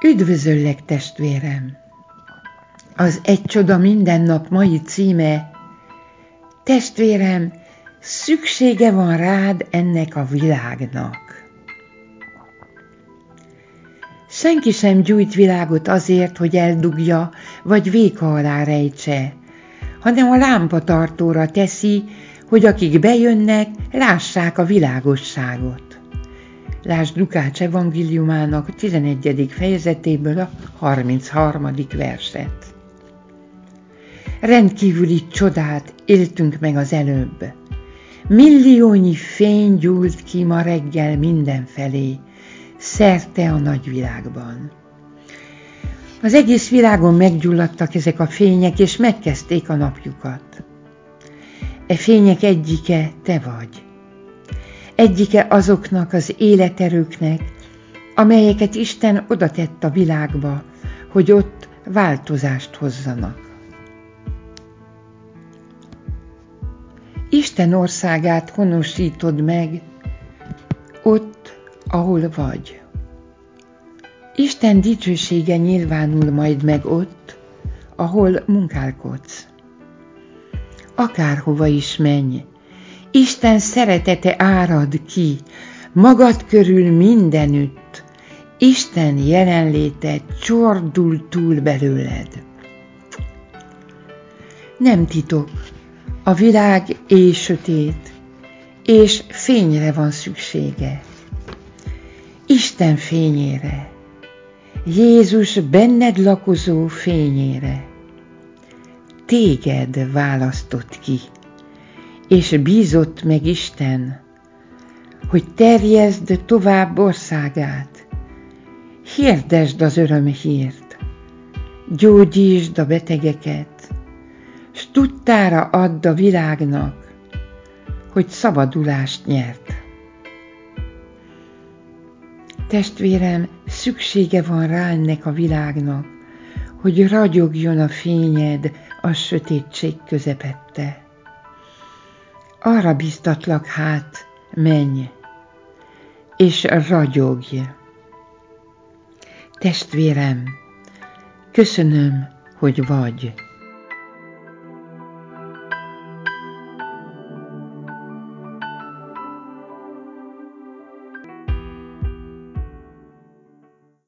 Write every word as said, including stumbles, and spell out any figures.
Üdvözöllek, testvérem! Az Egy csoda minden nap mai címe: testvérem, szüksége van rád ennek a világnak. Senki sem gyújt világot azért, hogy eldugja, vagy véka alá rejtse, hanem a lámpatartóra teszi, hogy akik bejönnek, lássák a világosságot. Lásd Lukács evangéliumának tizenegyedik fejezetéből a harmincharmadik verset. Rendkívüli csodát éltünk meg az előbb. Milliónyi fény gyújt ki ma reggel mindenfelé, szerte a nagyvilágban. Az egész világon meggyulladtak ezek a fények, és megkezdték a napjukat. E fények egyike te vagy. Egyike azoknak az életerőknek, amelyeket Isten odatett a világba, hogy ott változást hozzanak. Isten országát honosítod meg ott, ahol vagy. Isten dicsősége nyilvánul majd meg ott, ahol munkálkodsz. Akárhova is menj, Isten szeretete árad ki magad körül mindenütt, Isten jelenléte csordul túl belőled. Nem titok, a világ éj sötét, és fényre van szüksége. Isten fényére, Jézus benned lakozó fényére. Téged választott ki, és bízott meg Isten, hogy terjeszd tovább országát, hirdesd az örömhírt, gyógyítsd a betegeket, s tudtára add a világnak, hogy szabadulást nyert. Testvérem, szüksége van rá ennek a világnak, hogy ragyogjon a fényed a sötétség közepette. Arra biztatlak hát, menj, és ragyogj. Testvérem, köszönöm, hogy vagy.